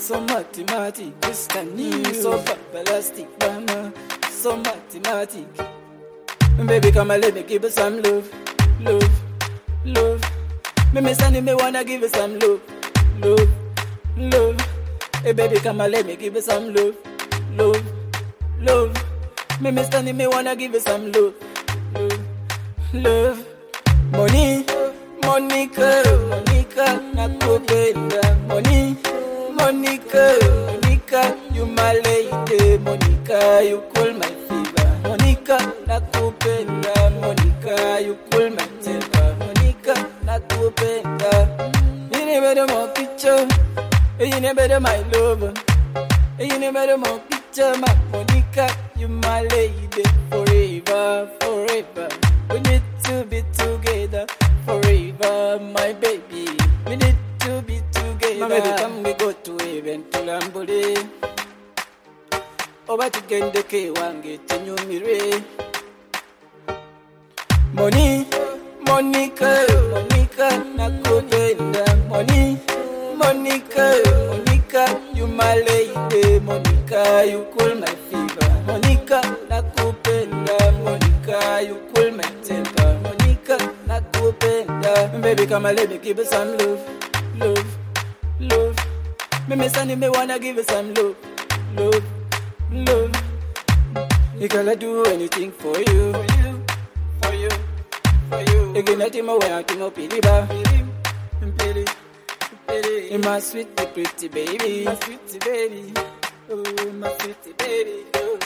so mathematic, Christian, so babalastic, mama, so mathematic. Baby, come and let me give you some love, love, love. Me Sunny, me wanna give you some love, love, love. Hey baby, come and let me give you some love, love, love. Me Sunny, me wanna give you some love, love, love. Money, Monica, Monica, nakupenda. Money, Monica, Monica, you my lady. Monica, you cool my fever. Monica, nakupenda. Monica, you cool my temper. Monica, nakupenda. You never do more picture. You never do my lover. You never do more picture, my Monica, you my lady. Forever, forever. We need to be together. Forever, my baby. We need to be together. My baby, come we go to heaven to Lambole. Over to Gendeke, Wange, Tenyumire. Money, Monica, Monica, nakupenda. Money, Monica, Monica, you my lady. Monica, you cool my fever. Monica, nakupenda. Monica, you cool my temper. Monica, nakupenda. Baby, come and let me give you some love, love, love. Me Sunny, me wanna give you some love, love, love. You gonna do anything for you, for you, for you, for you. You gonna take my way out to no piliba, pili, pili. You my sweet, pretty baby, my sweet baby, oh my sweet baby, oh.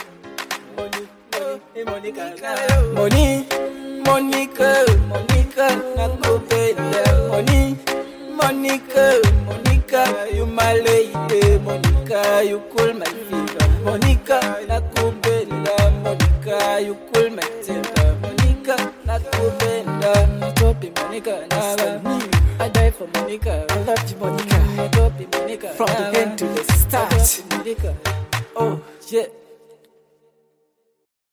Monica, Money, Monica, Monica, nakupenda. Money, Monica, Monica, you my lady. Monica, you cool my fever. Monica, nakupenda. Monica, you cool my temper. Monica, nakupenda. I love you, Monica, I die for Monica. I love you, Monica. I love you, Monica. From the end to the start. Monica. Oh, yeah.